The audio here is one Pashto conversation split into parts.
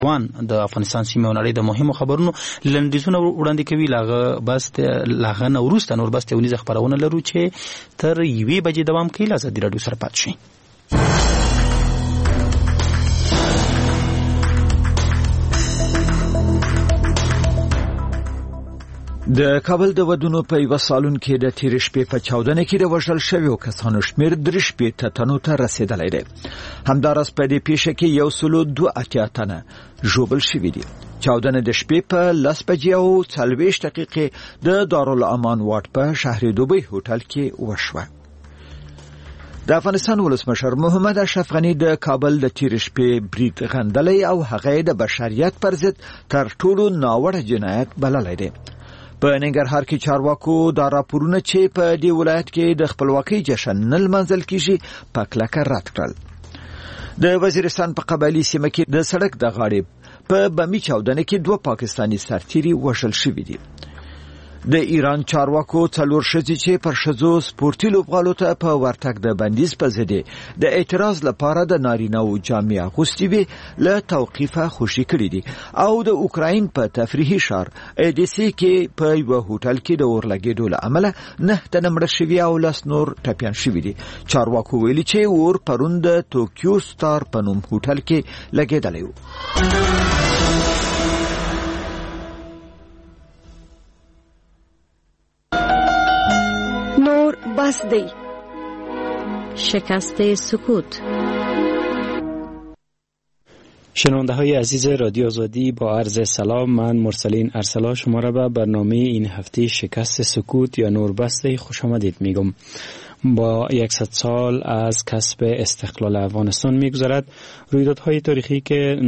د افغانستان سیمه او نړۍ د مهمو خبرونو لنډیزونه وړاندې کوي. لاغه نه وروسته نور بس یونیزه خبرونه لرو چې تر 1 بجې دوام کوي. له ازادي راډیو سره پات شئ. د کابل د ودونو په یو سالون کې د تیر شپې په چاودنه کې د وژل شویو کسانو شمیر 3 تنو ته رسیدلی دی. همداراز په دې پیښه کې 182 تنه ژوبل شوي دي. چاودنه د شپې په 10 بجې او 40 دقیقې د دارالامان واټ په شهر دوبۍ هوټل کې وشوه. د افغانستان ولسمشر محمد اشرف غنی د کابل د تیر شپې برید غندلی او هغه د بشریت پر ضد تر ټولو ناوړه جنایت بللی دی. په ننګرهار کې چارواکو دا راپورونه چې په دې ولایت کې د خپلواکۍ جشن نه لمانځل کیږي په کلکه رد کړل. د وزیرستان په قبایلي سیمه کې د سړک د غاړې په بمي چاودنه کې 2 پاکستانی سرتیري وژل شوي دي. د ایران چارواکو 4 ښځې چې پر ښځو سپورتي لوبغالو ته په ورتګ د بندیز په ضد د اعتراض لپاره د نارینه‌و جامې اغوستې وې له توقیفه خوشي کړي دي او د اوکراین په تفریحي ښار ایدیسی کې په یو هوټل کې د اورلګېدو له امله 9 تنه مړه شوي او 10 نور ټپیان شوي دي. چارواکو ویلي چې اور پرون د توکیو ستار په نوم هوټل کې لګېدلی و. بس دی. شکست سکوت. شنونده های عزیز رادیو آزادی، با عرض سلام، من مرسلین ارسلا شما را به برنامه این هفته شکست سکوت یا نوربسته خوش آمدید میگم. با 100 سال از کسب استقلال افغانستان میگذرد. رویداد تاریخی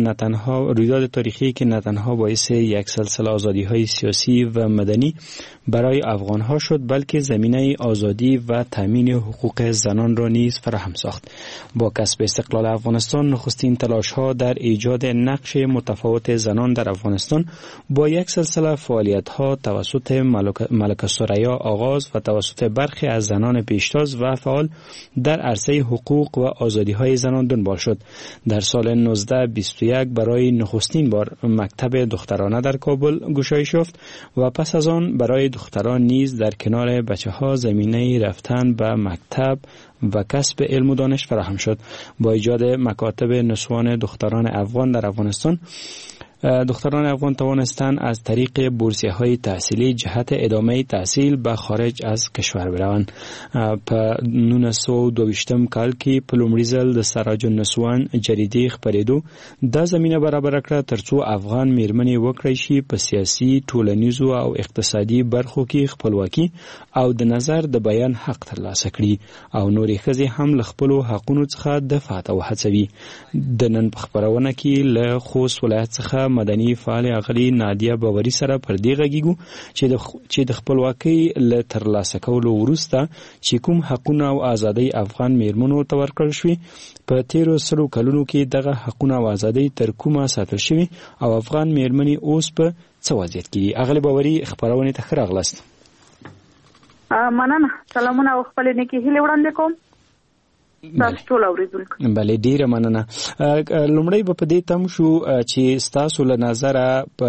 که نه تنها باعث یک سلسله آزادی‌های سیاسی و مدنی برای افغان‌ها شد، بلکه زمینه آزادی و تامین حقوق زنان را نیز فراهم ساخت. با کسب استقلال افغانستان نخستین تلاش‌ها در ایجاد نقش متفاوت زنان در افغانستان با یک سلسله فعالیت‌ها توسط ملکه ثریا آغاز و توسط برخی از زنان پیشتاز و فعال در عرصه حقوق و آزادی‌های زنان دنبال شد. در سال 1921 برای نخستین بار مکتب دخترانه در کابل گشایش یافت و پس از آن برای دختران نیز در کنار بچه‌ها زمینه رفتن به مکتب و کسب علم و دانش فراهم شد. با ایجاد مکاتب نسوان دختران افغان در افغانستان، دختران افغان توانستند از طریق بورسیه‌های تحصیلی جهت ادامه تحصیل به خارج از کشور بروند. په 1922 کال کې په لومړي ځل د سراج النسوان جریدې خپرېدو دا زمینه برابر کړه ترڅو افغان میرمنې وکړای شي په سیاسي، ټولنیزو او اقتصادي برخو کې خپلواکي او د نظر د بیان حق ترلاسه کړي او نورې ښځې هم له خپلو حقونو څخه دفاع ته وهڅوي. د نن په خپرونه کې له خوست ولایت څخه مدني فعال اغلی نادیه باوري سره پر دې غږیږو چې د خپلواکۍ له ترلاسه کولو وروسته چې کوم حقونه او ازادۍ افغان میرمنو ته ورکړل شوي، په تیرو 100 کلونو کې دغه حقونه او ازادۍ تر کومه ساتل شوي او افغان میرمنې اوس په څه وضعیت کې دي. اغلی باوري خبرونه ته ښه راغلاست. مننه. سلامونه او خپل نیکی هیله وړاندې کوم. تاسو ټول اوریدونکو. بله، ډیره مننه. لومړی به په دې تم شو چې ستاسو له نظره په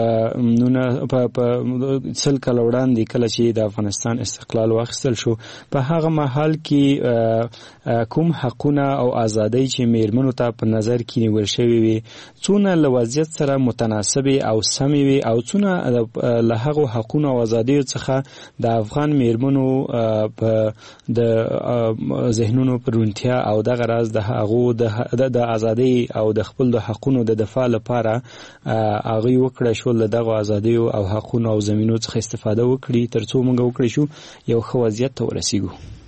100 کال وړاندې کله چې د افغانستان استقلال واخیستل شو، په هغه مهال کې کوم حقونه او ازادۍ چې میرمنو ته په نظر کې نیول شوي وي څونه له وضعیت سره متناسبې او سمې وي او څونه له هغو حقونو او ازادیو څخه د افغان میرمنو په د ذهنونو پر روڼتیا او دغه راز د هغو د ازادۍ او د خپل د حقونو د دفاع لپاره هغوی وکړی شول دغه ازادیو او حقونو او زمینو څخه استفاده وکړي ترڅو موږ وکړی شو یو ښه وضعیت ته ورسیږو.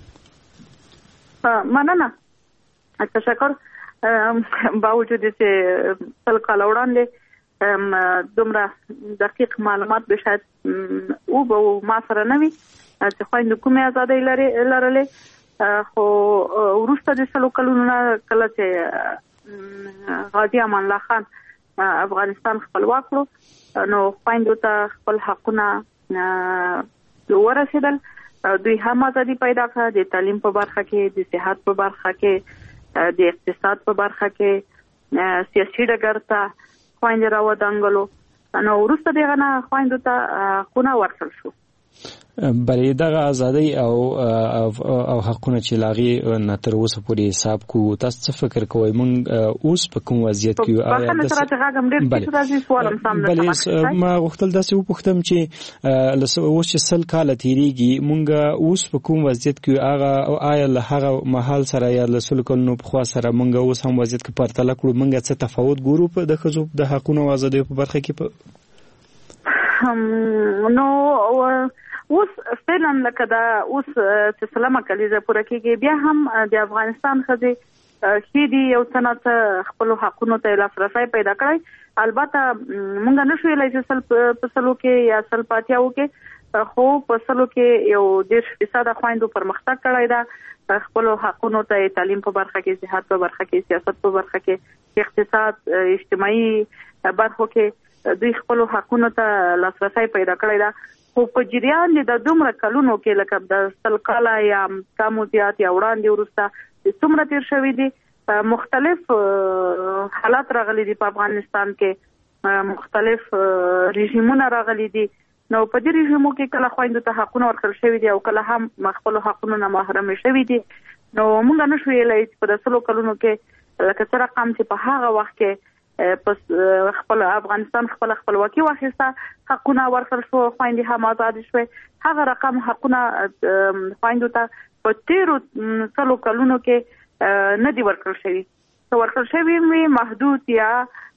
مننه. تشکر. با وجود چې 100 کال وړاندې دومره دقیق معلومات به شاید او به ما سره نه وي چې خویندې کومې ازادۍ لرلې، خو وروسته د 100 کلونو نه کله چې غازي امان الله خان افغانستان خپلواک کړو نو خویندو ته خپل حقونه ورسېدل. دوی هم ازادي پیدا کړه د تعلیم په برخه کې، د صحت په برخه کې، د اقتصاد په برخه کې، سیاسي ډګر ته خويندې راودانګلو. نو وروسته دغه نه خويندو ته خونه ورکړل شو. بلې دغه ازادي او حقونه چې لاغي نه تر اوسه پورې حساب کو، تاسو څه فکر کوئ مونږ اوس په کوم وضعیت کې یو؟ ما غوښتل داسې وپوښتم چې اوس چې 100 کال تیریږي مونږ اوس په کوم وضعیت کې هغه آیا له هغه محل سره یا له 100 کلونو په خوا سره مونږ اوس هم وضعیت کې پرتله کړو، مونږ څه تفاوت ګورو په د ښځو د حقونو او ازادۍ په برخه کې؟ نو اوس فعلا لکه دا اوس چې سلامه کلیزه پوره کېږي بیا هم د افغانستان ښځې دي یو څه خپل حقونو ته لاسرسی پیدا کړی. البته مونږ نشو ویلای چې په سلو کې یا سل پاتیاو کې، خو په سلو کې یو 10% خويندو پرمختګ کړی دا خپل حقونو ته، تعلیم په برخه کې، صحت په برخه کې، سیاست په برخه کې، اقتصاد، اجتماعي برخو کې دوی خپل حقونو ته لاسرسی پیدا کړی دا. خو په جریان د دومره کلونو کې لکه د 100 کاله یا کم زیات یا وړاندې ورسته څومره تیر شوی دي، مختلف حالات راغلي دي په افغانستان کې، مختلف رژیمونه راغلي دي. نو په دې رژیمو کې کله خويندو ته حقونه ورکړل شوی دي او کله هم خپل حقونو نه محروم شوی دي. نو موږ نشو ویلای چې په 100 کلونو کې لکه څه رقم چې په هغه وخت کې پس خپل افغانستان خپل خپلواکي واخیسته، حقونه ورکړل شو، خويندې هم آزاد شوې، هغه رقم حقونه خويندو ته په 13 کلونو کې نه دی ورکړل شوی. ورکړل شوی محدود یا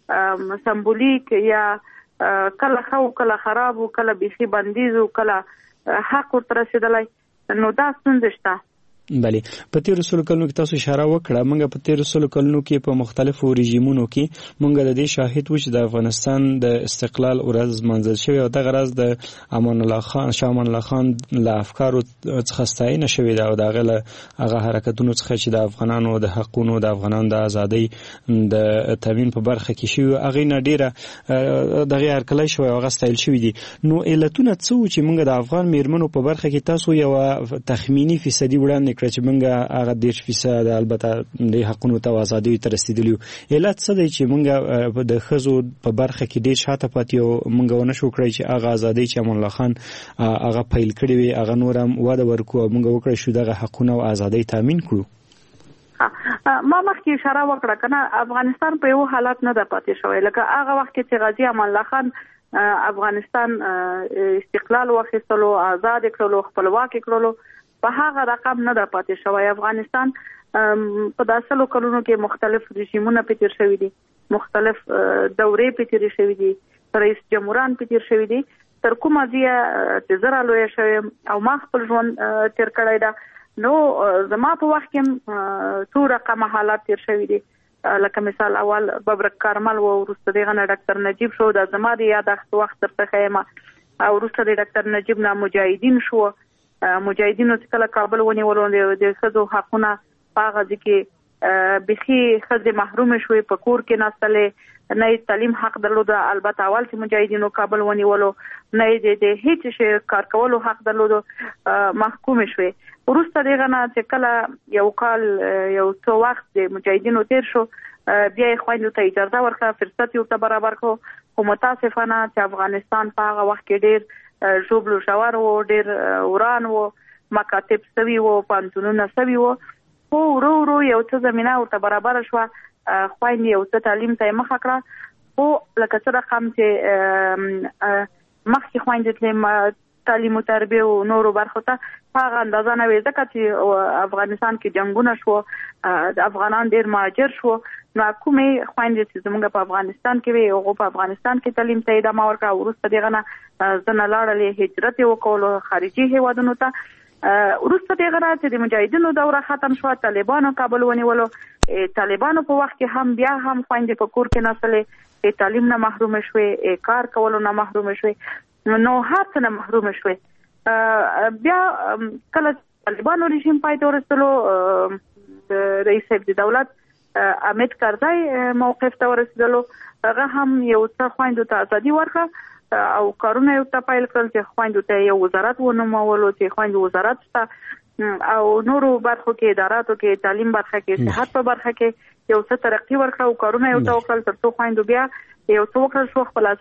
سمبولیک یا کله خو کله خراب او کله بيخي بندیز او کله حق ورته رسیدلای. نو دا ستونزه شته. بله، په 13 کلونو کې تاسو اشاره وکړه، موږ په 13 کلونو کې په مختلفو رژیمونو کې موږ د دې شاهد وو چې د افغانستان د استقلال ورځ منځل شوی او دغه ورځ د امان الله خان شاه الله خان له افکارو څخه ستاینه شوې ده او دغه هغه حرکتونو څخه چې د افغانانو د حقونو، د افغانانو د ازادۍ د تامین په برخه کې شوی، هغه نه ډیره دغه هرکلی شوی او هغه ستایل شوی دي. نو علتونه څه و چې موږ د افغان میرمنو په برخه کې تاسو یو تخمینی فیصدي وړاندې کړ چې موږ هغه 10% البته د حقونو ته ازادۍ ته رسیدلی؟ علت څه دی چې موږ د ښځو په برخه کې ډیر شاته پاتې او موږ ونشو کړی چې هغه ازادۍ چې امان الله خان هغه پیل کړی وي هغه نور هم وده ورکړو او موږ وکړی شو دغه حقونه او ازادۍ تامین کړو؟ ما مخکې اشاره وکړه کنه، افغانستان په یو حالت نه د پاتې شوی لکه هغه وخت چې غازی امان الله خان افغانستان استقلال واخیستلو، آزاد کړلو، خپلواک کړلو، په هغه رقم نه د پاتې شوی. افغانستان په 10 کلونو کې مختلف رژیمونه پتیر شوی دي، مختلف دورې پتیر شوی دي، رئیس جمهوران پتیر شوی دي، تر کومه ځای چې زرا لوی شوی او ما خپل ژوند تیر کړی دا. نو زما په وخت کې څو رقم حالات تیر شوی دي، لکه مثال اول ببرک کارمل و، وروسته دغه ډاکټر نجیب شو، د زما د یادښت وخت ترته خیمه، او وروسته د ډاکټر نجیب نه مجاهدین شو. مجاهدینو چې کله کابل ونیولو د ښځو حقونه هغه ځکه بخي ښځې محروم شوې، په کور کې ناستلې، نه تعلیم حق درلود. البته اول چې مجاهدینو کابل ونیولو نه د هیڅ شي کار کولو حق درلود، محکوم شوې. وروسته دغه نه چې کله یو کال یو څو وخت د مجاهدینو تیر شو، بیا خويندو ته اجازه ورکړه، فرصت یو ته برابر کړو. خو متاسفانه چې افغانستان په هغه وخت کې ډیر جوبلو شوار و، ډیر وران و، مکاتب سوي و، پانتونونه سوي و، خو ورو ورو یو څه زمينه ورته برابر شو، خويندې یو څه تعلیم ته مخه کړه. خو لکه څه رقم چې مخکې خويندې تعلیم او تربیه او نورو برخو ته هغه اندازه نه وي، ځکه چې افغانستان کې جنگونه شو، افغانان ډیر مهاجر شو. نو کومې خويندې چې زموږ په افغانستان کې وي او په افغانستان کې تعلیم ته ادامه ورکړه، ورسته دغه نه زنه لاړلې، هجرت وکولو خارجي هیوادونو ته. ورسته دغه چې د مجاهدینو دوره ختم شو، طالبانو کابل ونیولو. طالبانو په وخت کې هم بیا هم خويندې په کور کې نسلې، تعلیم نه محروم شوې، کار کولو نه محروم شوې، نو هر څه نه محروم شوې. بیا کله طالبانو رژیم پای ته ورسېدلو، رئیس دولت حامد کرزی موقف ته ورسېدلو، هغه هم یو څه خويندو ته ازادي ورکړه او کارونه یو ته پیل کړل چې خويندو ته یو وزارت ونومولو، چې خويندو وزارت شته او نورو برخو کې، اداراتو کې، تعلیم برخه کې، صحت په برخه کې یو څه ترقی ورکړه او کارونه یو ته وکړل، ترڅو خويندو بیا یو څو وکړل شو خپل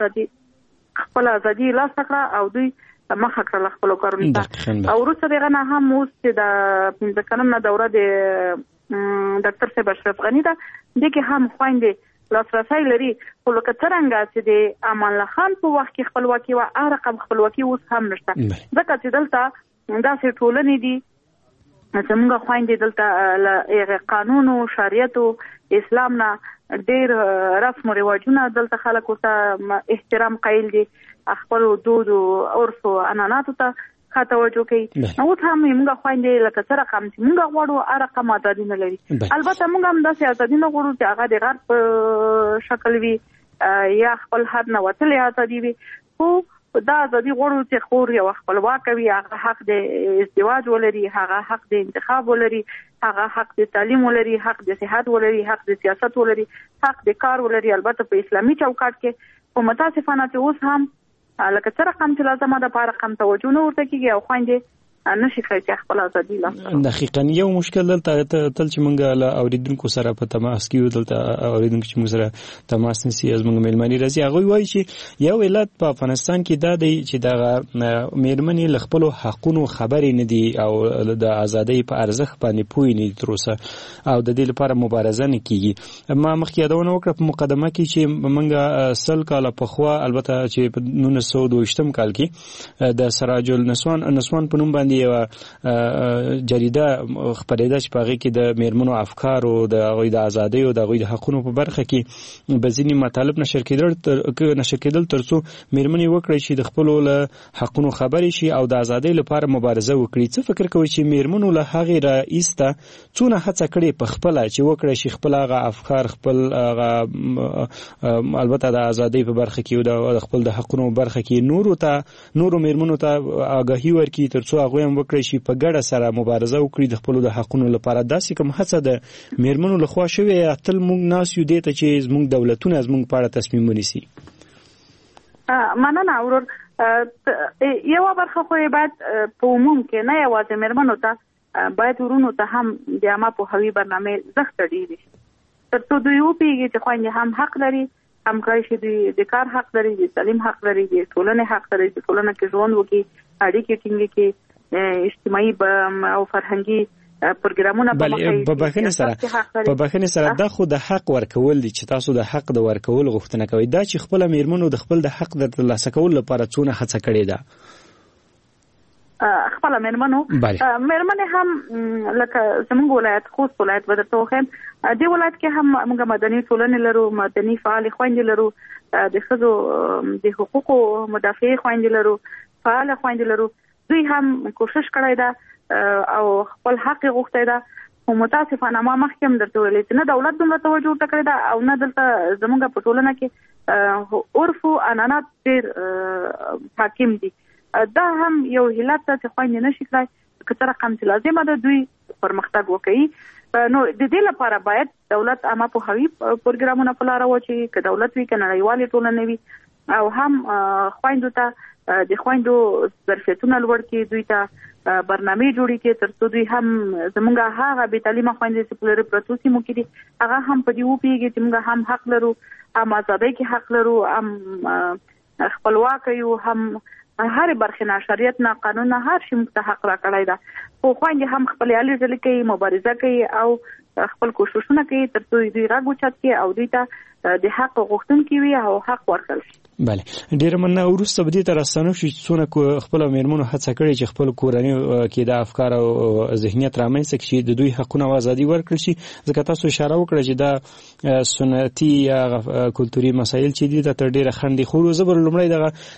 ازادي لاس کړه او دوی مخه کړل خپل کارونه ته. او وروسته دغه نه هم اوس چې د 15 کلنه دوره د ډاکټر صاحب اشرف غنی ده دغه هم خويندې لاسرسي لري. خو لکه څنګه چې د امان الله خان په وخت کې خپلواکي و هغه رقم خپلواکي اوس هم نشته. ځکه چې دلته داسې ټولنې دي زموږ خويندې دلته له قانون او شریعت او اسلام نه ډېر رسم او رواجونه دلته خلکو ته احترام قایل دي، خپل دود او عرف او عنعنات ته خاطر توجه کوي. نو هم موږ خويندې لکه سره کوم چې موږ غواړو هغه رقم ازادي نه لري. البته موږ هم داسې ازادي نه غواړو چې هغه د غرب په شکل وي یا خپل حد نه وتلې ازادي وي. خو دا ازادي غواړو چې خور یو خپلواک وي، هغه حق د ازدواج ولري، هغه حق د انتخاب ولري، هغه حق د تعلیم ولري، حق د صحت ولري، حق د سیاست ولري، حق د کار ولري. البته په اسلامي چوکاټ کې په متاسفانه چې اوس هم لکه څنګه رقم چې لازمه ده په رقم توجه نه ورته کیږي او خويندې نشي کوي خپل ازادي لاسته. دقیقاً یو مشکل دلته تل چې موږ له اوریدونکو سره په تماس کې دلته اوریدونکو چې موږ سره تماس نسی از موږ ملمني راځي هغه وایي چې یو علت په افغانستان کې دا دی چې د میرمنې له خپل حقونو خبرې نه دي او د ازادۍ په ارزښت باندې پوه نه دي تر اوسه او د دې لپاره مبارزه نه کیږي. ما مخکې یادونه وکړه په مقدمه کې چې موږ سل کال پخوا البته چې په 1922 کال کې د سراج النسوان په نوم باندې یو جریده خبرېده چې په هغه کې د میرمنو افکار او د غوی د ازادۍ او د غوی د حقونو په برخه کې بزینی مطالب نشر کېدل ترڅو میرمنې وکړي چې د خپل له حقونو خبرې شي او د ازادۍ لپاره مبارزه وکړي. څه فکر کوي چې میرمنو له هغه رئیسته څونه هڅه کړې په خپل چې وکړي شي خپل هغه افکار خپل هغه البته د ازادۍ په برخه کې او د خپل د حقونو په برخه کې نورو میرمنو ته آگاهي ورکړي ترڅو هغه هم وکړي شي په ګډه سره مبارزه وکړي د خپل د حقونو لپاره. داسې کوم هڅه د میرمنو لخوا شوی تل موږ ناس یو دي ته چې زموږ دولتونه زموږ په اړه تصمیم ونیسي. مننه اورور یو برخه خو باید په عموم کې نه یوازې میرمنو ته باید ورونو ته هم د عامه پوهاوي برنامه زښت ډیری ترڅو دوی وپیږي چې خويندې هم حق لري، هم کوي چې د کار حق لري، د تعلیم حق لري، د ټولنې حق لري، د ټولنې کې ژوند وکړي، اړیکې ټینګې کړي، اجتماعي او فرهنګي پروګرامونه په بخښنې سره دا خو د حق ورکول دي چې تاسو د حق د ورکول غوښتنه کوي. دا چې خپل میرمنو د خپل د حق د ترلاسه کولو لپاره څونه هڅه کړې ده خپل میرمنې هم لکه زموږ ولایت خوست ولایت بدرته وخم دی ولایت کې هم موږ مدني ټولنې لرو، مدني فعال خويندې لرو، د ښځو د حقوقو مدافع خويندې لرو، فعال خويندې لرو. دوی هم کوشش کړی ده او خپل حق غوښتی ده. خو متاسفانه ما مخکې هم درته ویلي چې نه دولت دومره توجه ورته کړی ده او نه دلته زموږ په ټولنه کې عرف او عنعنات ډېر حاکم دي. دا هم یو علت ده چې خويندې نشي کړی که څه رقم چې لازمه ده دوی پرمختګ وکړي. نو د دې لپاره باید دولت عامه پوهاوي پروګرامونه په لاره واچوي، که دولت وي که نړیوالې ټولنې وي، او هم خويندو ته د خويندو ظرفیتونه لوړ کړي، دوی ته برنامه جوړې کړي ترڅو دوی هم زموږ هغه بې تعلیمه خويندې چې په لري پروتو سیمو کې دي هغه هم په دې وپیږي چې موږ هم حق لرو، هم ازادۍ کې حق لرو، هم خپلواک یو، هم هر برخه نه شریعت نه قانون نه هر شي موږ ته حق راکړی ده. خو خويندې هم خپل علي ځل کوي، مبارزه کوي او خپل کوششونه کوي ترڅو دوی راغو چت کې او دوی ته د حق غوښتونکي وي او حق ورکړي. بله ډیر مننه. ورسته به دې ته راستنو شو چې څونه خپل میرمنو هڅه کړې چې خپل کورنۍ کې د افکار او ذهنیت رامنځته کړي چې د دوی حقونه او ازادي ورکړي شي. ځکه تاسو اشاره وکړه چې دا سنتي یا کلتوري مسایل چې دي د تر ډیره خندې خو زبر لومړی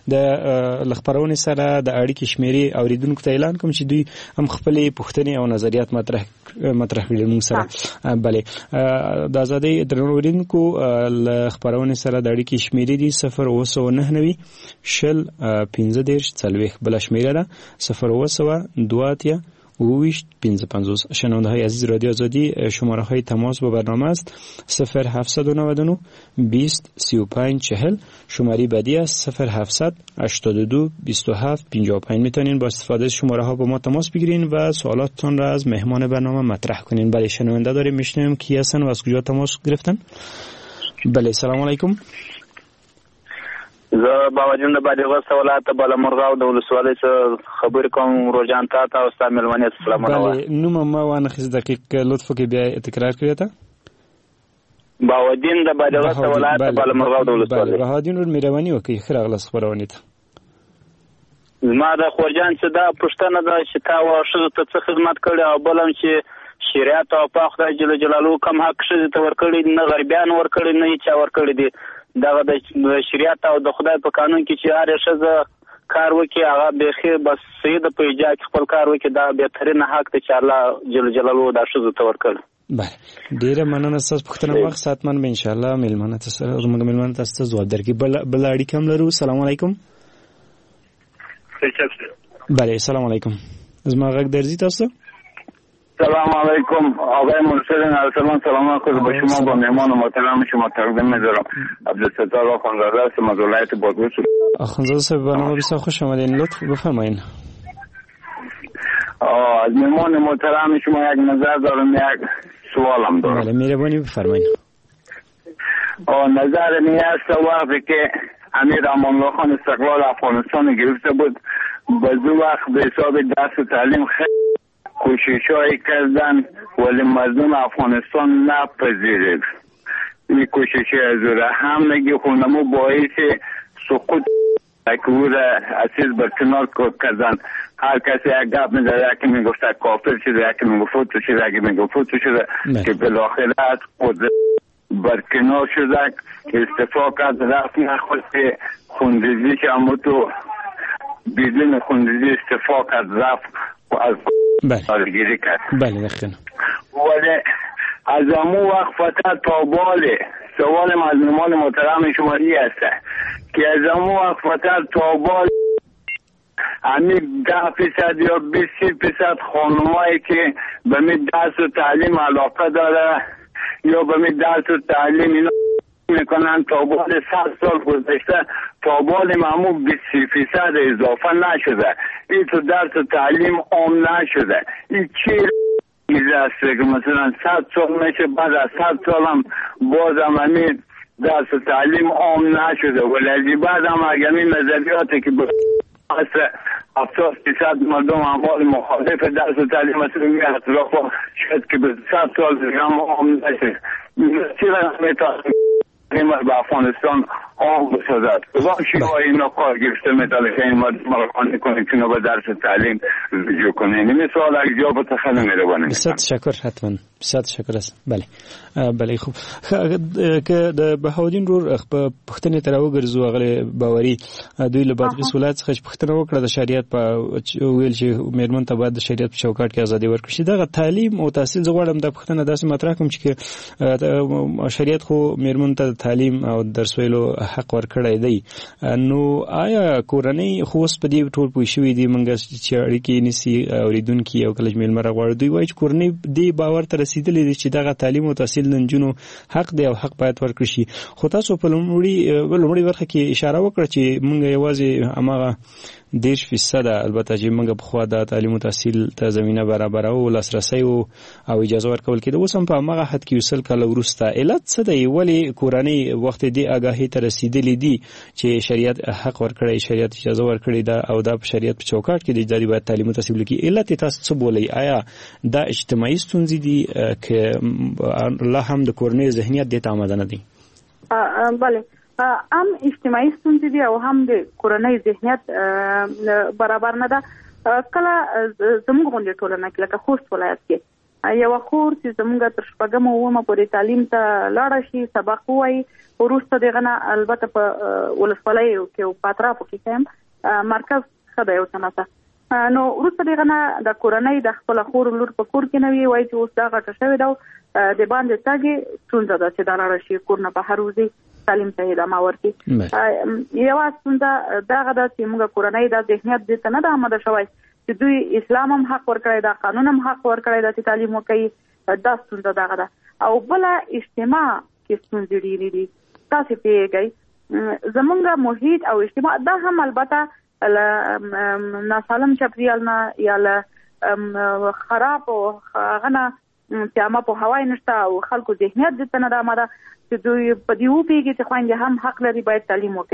د خبرونه سره د اړیکې شمیرې اوریدونکو ته اعلان کوم چې دوی هم خپل پوښتنې او نظریات مطرح کړي موږ سره. بله د ازادي درنوونکو ل خبرونه سره د اړیکې شمیرې دي 0 شل 15 40 بل شمیره ده 0 اویشت 55. شنونده‌های عزیز رادیو آزادی شماره های تماس با برنامه است 0799 20 35 40. شماره بعدی است 0700 82 27 55. میتونین با استفاده از شماره ها با ما تماس بگیرین و سوالاتتون را از مهمان برنامه مطرح کنین. بله شنونده داریم، میشنویم کی هستن و از کجا تماس گرفتن. بله سلام علیکم. زه باوجود د بادغیس ولایت بالامرغه د ولسوالۍ څخه خبرې کوم. روجان ته او ستا مېلمنې ته سلامونه وایم. بله نوم ما وانخیست دقیق لطف وکړئ بیا تکرار کړئ ته. باودین د بادغیس ولایت بالامرغه د ولسوالۍ. بله بهادین ور مهرباني وکړئ ښه راغلاست خپرونې ته. زما د خورجان چې دا پوښتنه ده چې تا ښځو ته څه خدمت کړی او بل هم چې شریعت او په خدای جل جلاله کوم حق ښځې ته ورکړي نه غریبیان ورکړي نه هیچا ورکړي دي. دغه د شریعت او د خدای په قانون کې چې هر ښځه کار وکړي هغه بیخي بس صحیح ده په ایجا کې خپل کار وکړي دا بهترین حق دی چې الله جل جلاله دا ښځو ته ورکړي. بله ډیره مننه ستاسو پوښتنه واخ ساتمن به ان شاء الله مېلمانه ته سره زموږ مېلمانه ته ستاسو ځواب درکړي. بل اړیکه هم لرو. السلام علیکم. بله سلام علیکم. زما غږ درځي تاسو؟ سلام علیکم آقای مرشد ارسلان سلام علیکم به شما با مهمان محترم شما تقدیم می‌دارم. عبدالستار آخوندزاده هستم از ولایت بادغیس. آخوندزاده صاحب برنامه بسیار خوش آمدین. لطف بفرمایید. از مهمان محترم شما یک نظر دارم یک سوالم دارم. بله مهربانی بفرمایید. نظر می است وقتی که امیر امان الله خان استقلال افغانستان گرفته بود به وقت به حساب درس و تعلیم خیلی کوشش‌هایی کردن ولی مردم افغانستان نپذیرید. این کوشش از هم نگی خونمو باعث سقوط اکور اسیز برکنار کردن. هر کسی یک گپ می‌زد یکی میگفت کافر شده یکی میگفت تو شده یکی میگفت تو شده که بالاخره از قدرت برکنار شده استعفا کرد رفت نخواست که خوندزیش اما تو بدون خوندزی استعفا کرد رفت و از کارگیری کرد. بله بخیر. ولی از امو وقت فتر تا باله سوال مظلومان محترم شما ای است که از امو وقت فتر تا باله همین 10% یا 20% خانمایی که به می درس و تعلیم علاقه داره یا به می درس و تعلیم اینا میکنن تا بعد 100 سال گذشته تا بعد معمول 20% اضافه نشده. این تو درس و تعلیم عام نشده. این چی چیز است که مثلا 100 سال میشه بعد از 100 سال هم بازم همین درس و تعلیم عام نشده. ولی بعد هم اگر این نظریاتی که 70% مردم اموال مخالف درس و تعلیم مسئولی اطلاف شد که به 100 سال دیگه هم عام نشد. چرا میتونم به افغانستان آم بسازد کدام شیوه اینا کار گرفته میتونه که این مراقبه کنید که به درس تعلیم رجوع کنید. این سوال اگه جواب خیلی مهربانی. بسیار تشکر حتما بسیار تشکر است. بله بله خوب که د بهاودین رور په پښتنې تر وګرځو غلې باوري دوی له بادغیس ولایت څخه پښتنه وکړه د شریعت په ویل چې مېرمن ته باید د شریعت په چوکاټ کې ازادي ورکړي شي. دغه تعلیم او تحصیل زغړم د پښتنه داسې مطرح کوم چې شریعت خو مېرمن ته تعلیم او درس ویلو حق ورکړی دی. نو آیا کورنۍ خو اوس په دې ټول پوه شوي دي موږ چې اړیکې نیسي اورېدونکي او کله چې میلمه راغواړي دوی وایي چې کورنۍ دې باور ته رسېدلې دي چې دغه تعلیم او تحصیل د نجونو حق دی او حق باید ورکړي شي. خو تاسو په لومړۍ برخه کې اشاره وکړه چې موږ یوازې هماغه 10% البته چې موږ په خوا د تعلیم او تحصیل ته زمينه برابرو لاسرسي او اجازه ورکول کېده. اوس هم په هغه حد کې وصل کله ورسته علت څه دی ولی کورنۍ وخت دی آگاهی ته رسیدلې دي چې شریعت حق ورکړی شریعت اجازه ورکړی دا او دا په شریعت په چوکاټ کې د باید تعلیم او تحصیل کې علت تاسو څه بولئ؟ آیا دا اجتماعي ستونزې دي که الله هم د کورنۍ ذهنیت دې ته آماده نه دي؟ بله هم اجتماعي ستونزې دي او هم د کورنۍ ذهنیت برابر نه ده. کله زموږ غونډې ټولنه کې لکه خوست ولایت کې یو خور چې زموږ تر شپږم او اوومه پورې تعلیم ته لاړه شي سبق وایي وروسته دغه نه البته په ولسوالۍ کې او په اطرافو کې هم مرکز ښه دی اوسنه نو وروسته دغه نه د کورنۍ د خپل خور لور په کور کې نه وي وایي چې اوس دا غټه شوې ده د باندې تاګي ستونزه ده چې دا لاړه شي کور نه بهر وځي تعلیم ته ادامه ورکړي. یو ستونزه دغه ده چې موږ کورنۍ د ذهنیت دې ته نه ده آماده شوی چې دوی اسلام هم حق ورکړی دا قانون هم حق ورکړی دا چې تعلیم وکړي. دا ستونزه دغه ده. او بله اجتماع کې ستونزې ډېرې دي. تاسې پوهېږئ زموږ محیط او اجتماع دا هم البته ناسالم چاپېریال نه یا له خراب او هغه نه چې عامه پوهاوی نشته او خلکو ذهنیت دې ته نه ده آماده چې دوی په دې وپوهېږي چې خویندې هم حق لري باید تعلیم وکړي.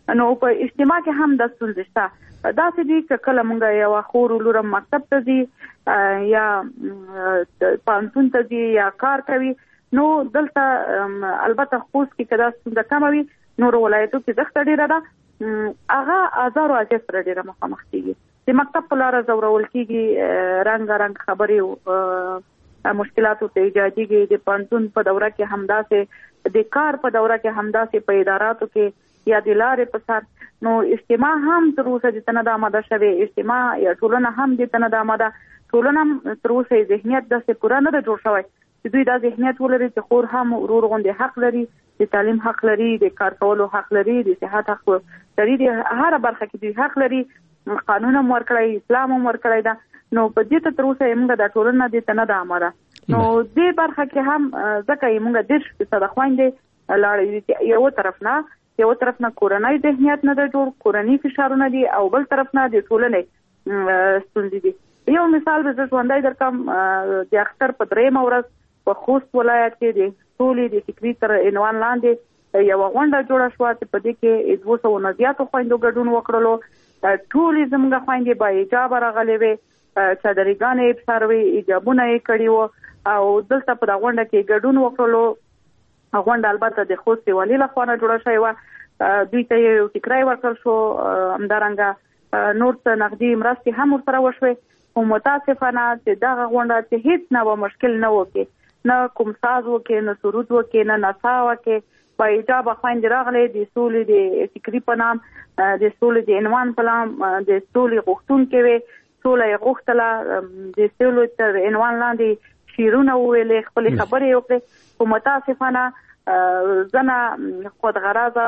نو په اجتماع کې هم د ستونزې شته. داسې دي چې کله مونږ یو خور لورم مکتب ته ځي یا پانتون ته ځي یا کار کوي، نو دلته البته خوست کې کدا څنګه کم وي، نور ولایتو کې زخته ډیره ده، هغه آزار او اجازه سره ډیره مخامخ کیږي. د مکتب په لار زورول کیږي، رنگ خبرې مشکلاتو ته ایجاديږي. د پانتون په دوره کې همداسې، د کار په دوره کې همداسې، په اداراتو کې یا د لارې په سر. نو اجتماع هم تر اوسه د تنه د آماده شوی، اجتماع یا ټولنه هم د تنه د آماده، ټولنه تر اوسه ذهنیت داسې پوره نه ده جوړ شوی چې دوی دا ذهنیت ولري چې خور هم ورور غوندې حق لري، د تعلیم حق لري، د کار کولو حق لري، د صحت حق لري، د هر برخه کې دوی حق لري. قانون هم ورکړی، اسلام هم ورکړی ده. نو په دې ته تر اوسه موږ د ټولنه د تنه د آماده. نو دې برخه کې هم ځکه موږ 10% خويندې لاړې، یو طرف نه کورنۍ ذهنیت نه جوړ، کورنۍ فشارونه دي، او بل طرف نه د ټولنې ستونزې دي. یو مثال به ژوندۍ درکم، د اختر په 3 ورځ په خوست ولایت کې د ټولې د فکري تر عنوان لاندې یو غونډه جوړه شوه چې په دې کې 200 نه زیاتو خويندو ګډون وکړلو. ټولې زموږ خويندې با حجاب راغلي وي، چادرګانې په سر وي، حجابونه یې کړي وو، او دلته په غونډه کې ګډون وکړلو. غونډه البته د خوست والي لخوا نه جوړه شوې وه، دوی ته یو ټیکری ورکړل شو، همدارنګه نور څه نقدي مرستې هم ورسره وشوې. خو متاسفانه چې دغه غونډه چې هیڅ نه مشکل نه وکړي، نه کوم ساز وکړي، نه سرود وکړي، نه نڅا وکړي. با حجاب خویندې راغلي، د سولې د فکري په نام، د سولې د عنوان په نام، د سولې غوښتونکې وي، سوله یې غوښتله، د سولې تر عنوان لاندې شعرونه وویلې، خپلې خبرې وکړې. خو متاسفانه ځنه خودغرضه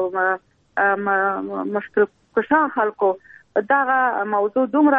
او مشکل کشا خلکو دغه موضوع دومره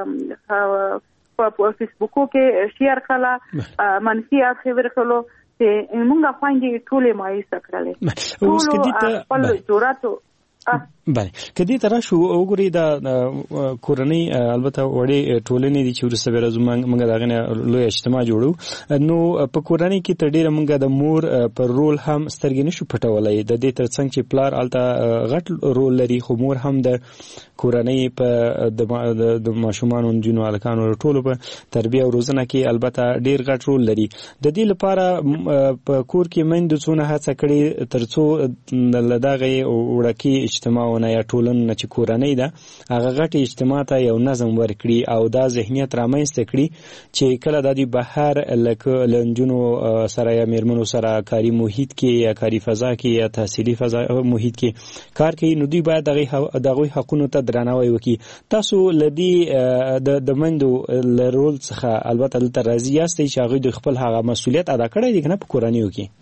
په فیسبوکو کې شیر کړه، منفي اړخ ورکړلو چې موږ خويندې ټولې مایوسه کړلې. اوس کې دې خپل جوړاتو بله کدی تر شو وګوري دا کورنۍ البته وړي ټولنې دي چې ورسره راځو موږ داغه لوی اجتماع جوړو. نو په کورنۍ کې تر ډیره موږ د مور پر رول هم سترګې نشو پټولای، د دې ترڅنګ چې پلار الته غټ رول لري، خو مور هم د کورنۍ په د ماشومان جنو الکانو ټولو په تربیه او روزنه کې البته ډیر غټ رول لري. د دې لپاره په کور کې مند څونه هڅه کړي ترڅو لداغه وړکی اجتماعونه یا ټولنه چې کورنۍ ده هغه غټ اجتماع ته یو نظم ورکړي او دا ذهنیت رامنځته کړي چې کله د دې بهر لکه لنجونو سره یا میرمنو سره کاری محیط کې یا کاری فضا کې یا تحصیلي فضا محیط کې کار کوي، نو دوی باید دغه حقونو ته درناوی وکړي. تاسو لدی د مندو رول څخه البته دلته راضي یاستئ چې هغه د خپل هغه مسؤلیت ادا کړی دی کنه په کورنیو کې؟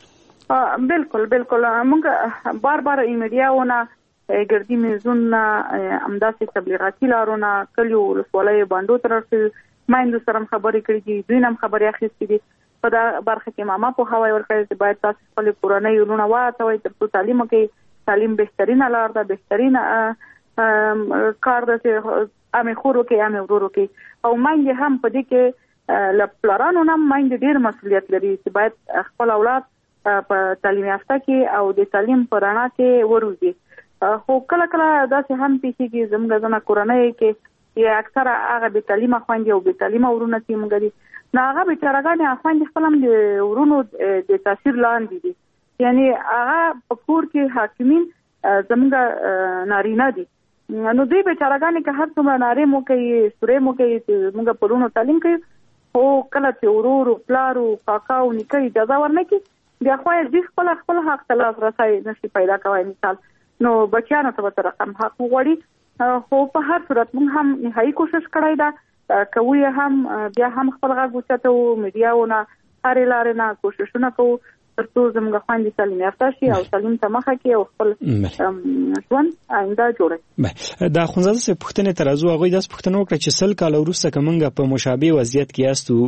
بالکل موږ بار ایمیډیاونه ګردي میزونه امداسي تبلیغاتي لارونه کلیو ولسوالۍ باندې ترڅ مایندو سره خبرې کړې دي، دوی هم خبرې اخیستې دي. په دا برخه کې ماما په هواي ورکړي چې باید تاسو خپل کورنۍ ورونه واټوي ترڅو تعلیم کوي. تعلیم بهترینه لار ده، بهترینه کار ده چې امي خورو کې امي ورورو کې. او مایند هم په دې کې لپلارانو هم مایند ډیر مسؤلیت لري چې باید خپل اولاد په تعلیم یافته کې او د تعلیم په رڼا کې وروزي. خو کله داسې هم پیښیږي زموږ ځنه کورنۍ کې یا اکثره هغه به تعلیمه خويندې او به تعلیمه ورونه چې موږ دي نو هغه به چرګانې خويندې خپل هم د ورونو د تاثیر لاندې دي، یعنی هغه په کور کې حاکمین زموږ نارینه دي. نو دوی به چرګانې که هر څومره نارې مو کوي، سورې مو کوي چې موږ په ورونو تعلیم کوي، خو کله چې ورورو پلارو کاکاو نیکه اجازه ورنکړي بیا خو یې خپل حق ته لاسرسی نشي پیدا کوي. مثال نو بچیانو ته به رقم حق وغواړي. خو په هر صورت موږ هم نهایي کوشش کړی ده، کوي هم بیا هم خپل غږ اوچتو، میډیاونه هرې لارې نه کوششونه کوو ترڅو زموږ خویندې تعلیم یافته شي او تعلیم ته مخه کړي او خپل ژوند آینده جوړوي. دا خونزاده صاحب پوښتنې ته راځو. هغوی داسې پوښتنه وکړه چې 100 کاله وروسته که موږ په مشابه وضعیت کې یاستو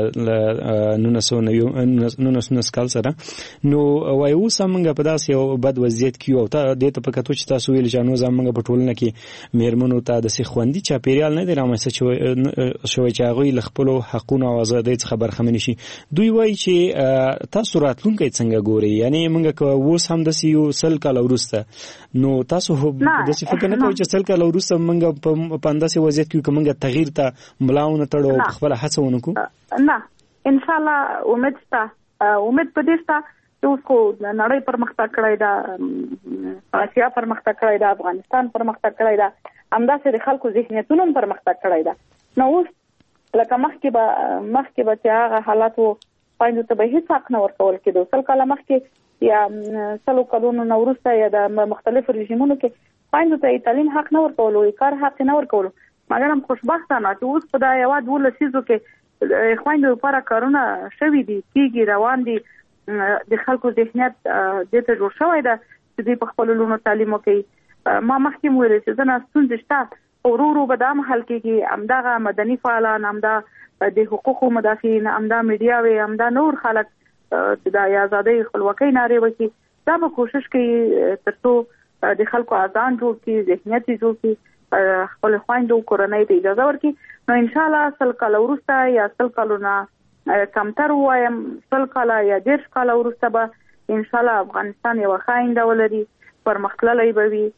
1919 کال سره، نو وایي اوس هم موږ په داسې یو بد وضعیت کې یو. دې ته په کتو چې تاسو ویل چې نو زموږ په ټولنه کې میرمنو ته داسې خوندي چاپېریال نه دی رامنځته شوی چې هغوی له خپلو حقونو او ازادۍ څخه برخمن شي. دوی وایي چې تاسو راتلونکي راتلونکی څنګه ګوري؟ یعنی موږ که اوس هم د یو سل کال وروسته نو تاسو د څه فکر نه کوئ چې سل کال وروسته موږ په انداسې وضعیت کې کومه تغییر ته ملاونه تړو او خپل هڅه ونکړو؟ نه ان شاء الله امید په دې شته چې اوس خو نړۍ پرمختګ کړی دا، آسیا پرمختګ کړی دا، افغانستان پرمختګ کړی دا، همداسې د خلکو ذهنیتونه هم پرمختګ کړی دا. نو اوس لکه مخکې به چې هغه حالات وو خویندو ته به هېڅ حق نه ورکول کېدو. سل کاله مخکې یا سلو کلونو نه وروسته یا د مختلفو رژیمونو کې خویندو ته تعلیم حق نه ورکولو، کار حق نه ورکولو. مګر هم خوشبختانه چې اوس په دا یوه 12 لسیزو کې خویندو لپاره کارونه شوي دي، کېږي، روان دي. د خلکو ذهنیت دې ته جوړ شوی ده چې دوی په خپلو لوڼو تعلیم وکړي. ما مخکې ویلې چې ځنه ستونزې شته، ورو ورو به دا هم حل کېږي. همدغه مدني فعالان، همدا د حقوقو مدافعین، همدا میډیاوې، همدا نور خلک چې د ازادۍ خپلواکۍ نارې وکړي، دا به کوشش کوي تر څو د خلکو اذان جوړ کړي، ذهنیت یې جوړ کړي، خپل خویندو کورنۍ ته اجازه ورکړي. نو انشاءالله سل کاله وروسته یا سل کالونه کمتر وایم، سل کاله یا 10 کاله وروسته به انشاءالله افغانستان یو ښه آینده ولري، پرمختللی به وي،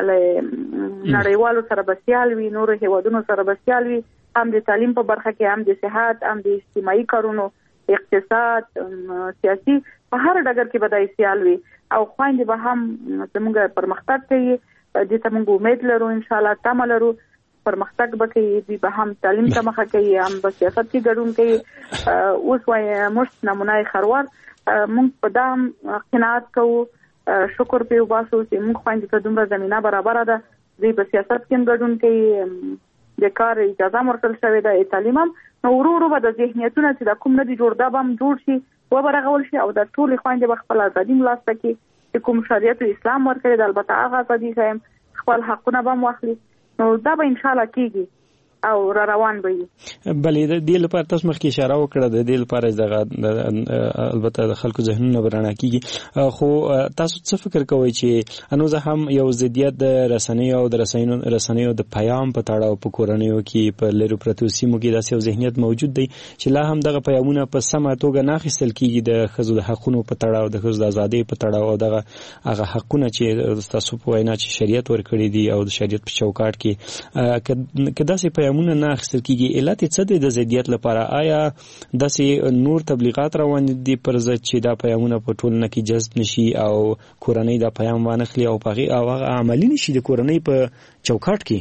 نړیوالو سره به سیال وي، نورو هیوادونو سره به سیال وي، هم د تعلیم په برخه کې، هم د صحت، هم د اجتماعي کارونو، اقتصاد، سیاسي، په هر ډګر کې به دا سیال وي. او خویندې به هم زموږ پرمختګ کوي، دې ته موږ امید لرو، انشاءالله تمه لرو پرمختګ به کوي، دوی به هم تعلیم ته مخه کوي، هم په سیاست کې ګډون کوي. اوس وایي موږ نمونه خروار، موږ په دا قناعت کوو، شکر پې وباسو چې موږ خویندو ته دومره زمینه برابره ده، دوی په سیاست کې هم ګډون کوي، د کار اجازه هم ورکړل شوې ده، تعلیم هم. نو ورو ورو به د ذهنیتونه چې دا کوم نه دي جوړ، دا به هم جوړ شي، وبرغول شي، او د ټولې خویندې به خپل ازادي ملاسته کړي چې کوم شریعت او اسلام ورکړي ده. البته هغه ازادي ښیم، خپل حقونه به هم واخلي. نو دا به انشاءالله کېږي او را روان به وي. بلې د دې لپاره تاسو مخکې اشاره وکړه، د دې لپاره دغه البته د خلکو ذهنونه به رڼا کېږي. خو تاسو څه فکر کوئ چې هنوزه هم یو ضدیت د رسنیو او د رسنیو د پیام په تړاو په کورنیو کې په لرې پرتو سیمو کې داسې یو ذهنیت موجود دی چې لا هم دغه پیامونه په سمه توګه نه اخیستل کېږي د ښځو د حقونو په تړاو، د ښځو د ازادۍ په تړاو، او دغه هغه حقونه چې تاسو په وینا چې شریعت ورکړي دي او د شریعت په چوکاټ کې که داسې پیامونه نه اخیستل کېږي، علت یې څه دی د ضدیت لپاره؟ آیا داسې نور تبلیغات روان دي پر ضد چې دا پیامونه په ټولنه کې جذب نشي او کورنۍ دا پیام وانخلي او هغه عملي نشي د کورنۍ په چوکاټ کې؟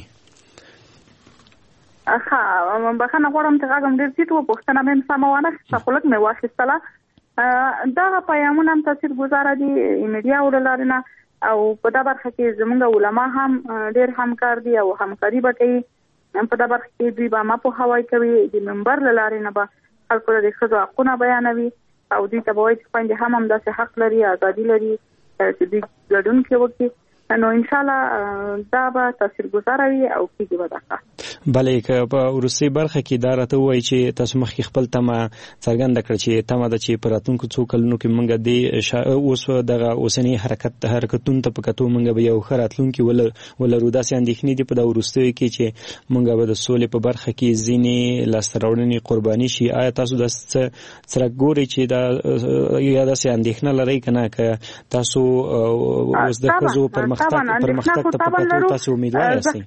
بخښنه غواړم چې غږم ډېر ټیټ و، پوښتنه مې سمه وانخیسته، خو لږ مې واخیستله. دغه پیامونه هم تاثیرګذاره دي میډیاو له لارې نه، او په دا برخه کې زموږ علما هم ډېر همکار دي او همکاري به کوي. په دا برخه کې دوی به مپوهاوی کوي، د منبر له لارې نه به خلکو ته د ښځو حقونه بیانوي، او دوی ته به وایي چې خویندې هم همداسې حق لري، ازادي لري چې دوی ګډون کې وکړي. نو انشاءالله دا به تاثیرګذاره وي او کېږي به دا کار. بلې که په وروستۍ برخه کې دا راته ووایي چې تاسو مخکې خپل تمه څرګنده کړه چې تمه ده چې په راتلونکو څو کلونو کې موږ د اوس دغه اوسني حرکتونو ته په کتو موږ به یو ښه راتلونکي ولرو. داسې اندېښنې دي په دا وروستیو کې چې موږ به د سولې په برخه کې ځینې لاسته راوړنې قرباني شي. آیا تاسو داسې څرک ګورئ چې دا یا داسې اندېښنه لرئ که نه، که تاسو اوس د ښځو پرمختګ ته په کتو تاسو امیدوار یاستئ؟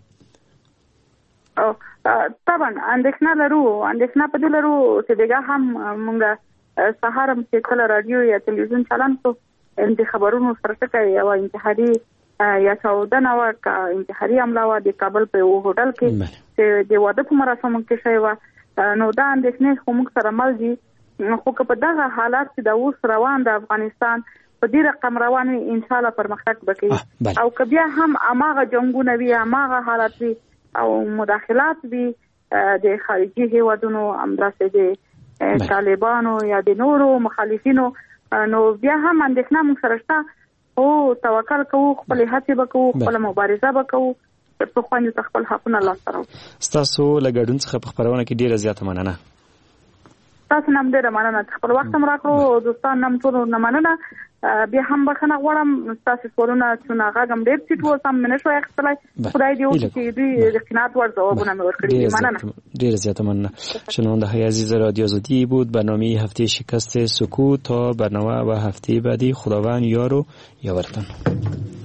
طبعا اندېښنه لرو، اندېښنه په دې لرو چې دغه هم موږ سهار هم چې کله رادیو یا تلویزیون چالان کو د خبرونو سره ټکر یا انتحاري یا چاودنه وکړه، انتحاري حمله وه د کابل په یو هوټل کې چې د واده په مراسمو کې شوې وه. نو دا اندېښنې خو موږ سره مل دي، خو که په دغه حالات چې د اوس روان د افغانستان په دې رقم روان وي، انشاءالله پرمختګ به کوي. او که بیا هم هماغه جنګونه وي، هماغه حالات وي او مداخلات وي د خارجي هیوادونو، همداسې د طالبانو یا د نورو مخالفینو، نو بیا هم اندېښنه موږ سره شته، خو توکل کوو، خپلې هڅې به کوو، خپله مبارزه به کوو تر څو خویندو ته خپل حقونه لاسته راوړو. ستاسو له ګډون څخه په خپرونه کې ډېره زیاته مننه. تاسو نام ډیر مننه خپل وخت هم راکړو دوستان نام ټول نه مننه بیا هم بخنه غواړم تاسو کورونه څنګه غاګم ډیر سیټ و سم نه شو اخستلای خدای دې وکړي چې دوی د قناعت ور ځوابونه مې ورکړي مننه ډیر زیات مننه. شنونده های عزیز رادیو آزادی بود برنامه هفته شکست سکوت. تا برنامه و هفته بعدی خداوند یار و یاورتان.